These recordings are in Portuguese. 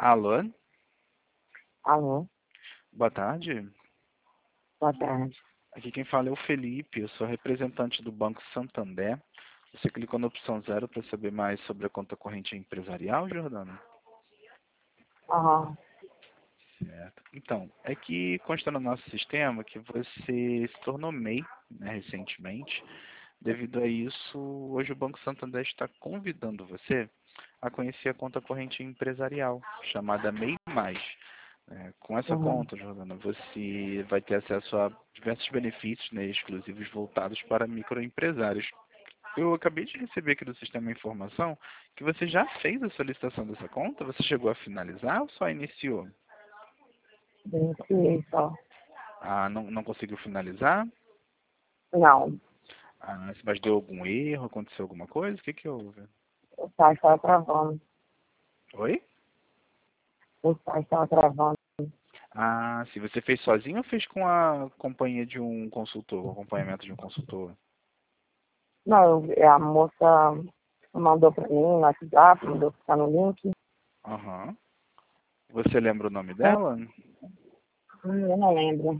Alô, Alô, boa tarde. boa tarde. Aqui quem fala é o Felipe, eu sou representante do Banco Santander. Você clicou na opção 0 para saber mais sobre a conta corrente empresarial, Jordana? Aham, Certo. Então, é que consta no nosso sistema que você se tornou MEI, né, recentemente. Devido a isso, hoje o Banco Santander está convidando você a conhecer a conta corrente empresarial, chamada MEI+. Com essa uhum. conta, Jordana, você vai ter acesso a diversos benefícios, né, exclusivos voltados para microempresários. Eu acabei de receber aqui do sistema informação que você já fez a solicitação dessa conta. Você chegou a finalizar ou só iniciou? Iniciei só. Ah, não conseguiu finalizar? Não, Ah, mas deu algum erro? Aconteceu alguma coisa? O que que houve? o site estava travando. Oi? O site estava travando. Ah, se você fez sozinho ou fez com a companhia de um consultor, com o acompanhamento de um consultor? Não, a moça mandou para mim no WhatsApp, mandou ficar no link. Aham. Você lembra o nome dela? Eu não lembro.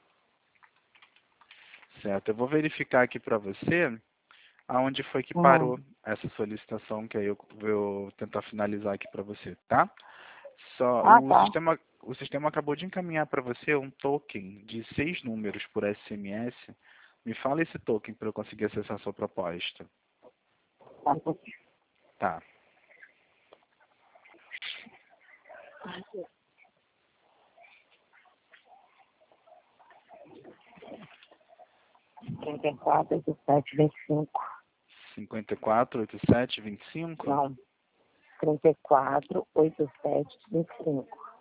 Certo, eu vou verificar aqui para você aonde foi que Uhum. parou essa solicitação, que aí eu vou tentar finalizar aqui para você, tá? Só Ah, tá. o sistema acabou de encaminhar para você um token de 6 números por SMS. Me fala esse token para eu conseguir acessar a sua proposta. Tá. Tá. 34, 87, 25. 548725. Não, 34, 87, 25.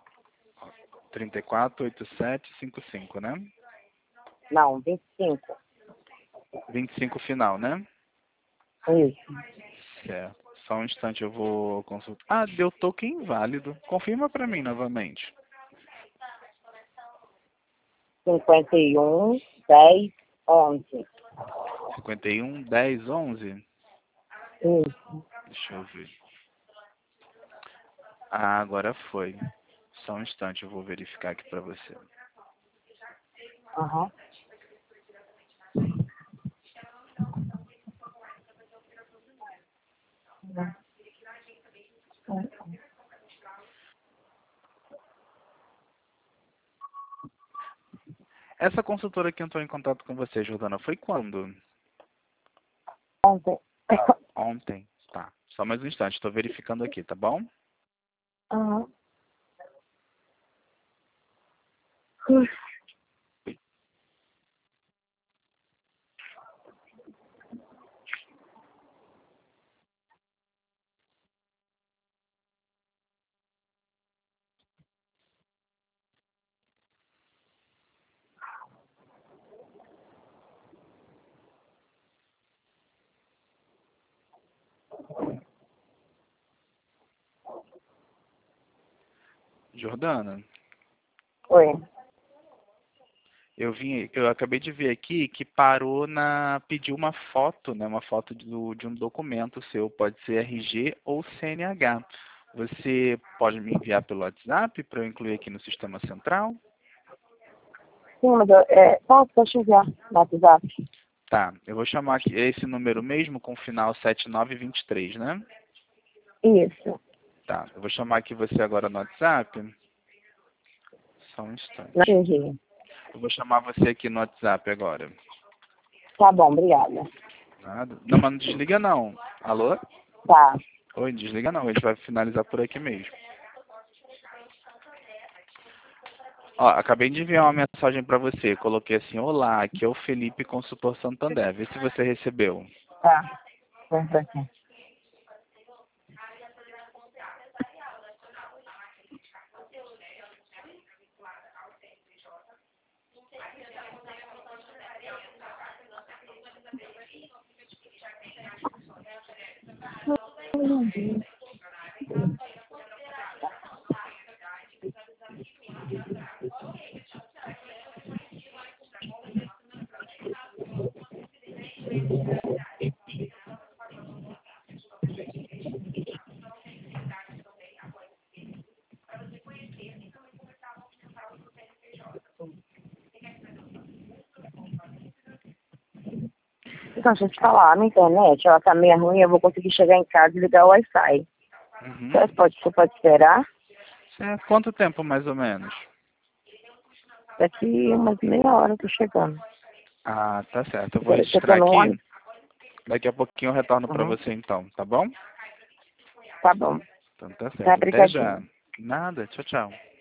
348755, né? Não, 25. 25 final, né? Isso. Certo. Só um instante, eu vou consultar. Ah, deu token inválido. Confirma para mim novamente. 51, 10, 11. 511011. Isso. Deixa eu ver. Ah, agora foi. Só um instante, eu vou verificar aqui para você. Aham. Essa consultora que entrou em contato com você, Jordana, foi quando? Ontem. Ontem. Tá. Só mais um instante, estou verificando aqui, tá bom? Aham. Jordana, Oi. eu acabei de ver aqui que parou pediu uma foto, né? Uma foto de um documento seu, pode ser RG ou CNH. Você pode me enviar pelo WhatsApp para eu incluir aqui no sistema central? Sim, mas posso enviar no WhatsApp? Tá, eu vou chamar aqui esse número mesmo com final 7923, né? Isso. Tá, eu vou chamar aqui você agora no WhatsApp. Só um Não instante. entendi. Eu vou chamar você aqui no WhatsApp agora. Tá bom, obrigada. Nada. Não, mas não desliga não. Alô? Tá. Oi, desliga não. A gente vai finalizar por aqui mesmo. Ó, acabei de enviar uma mensagem para você. Coloquei assim: olá, aqui é o Felipe, consultor Santander. Vê se você recebeu. Tá. Vamos pra aqui. Não, deixa eu te falar, a minha internet, ela tá meio ruim, eu vou conseguir chegar em casa e ligar o Wi-Fi. Uhum. Você pode esperar? Certo. Quanto tempo, mais ou menos? Daqui umas meia hora eu tô chegando. Ah, tá certo. Eu vou Agora que eu registrar tô no aqui. ônibus. Daqui a pouquinho eu retorno para Uhum. você então, tá bom? Tá bom. Então tá Tá, certo. Até já. obrigadinho. Nada. Tchau, tchau.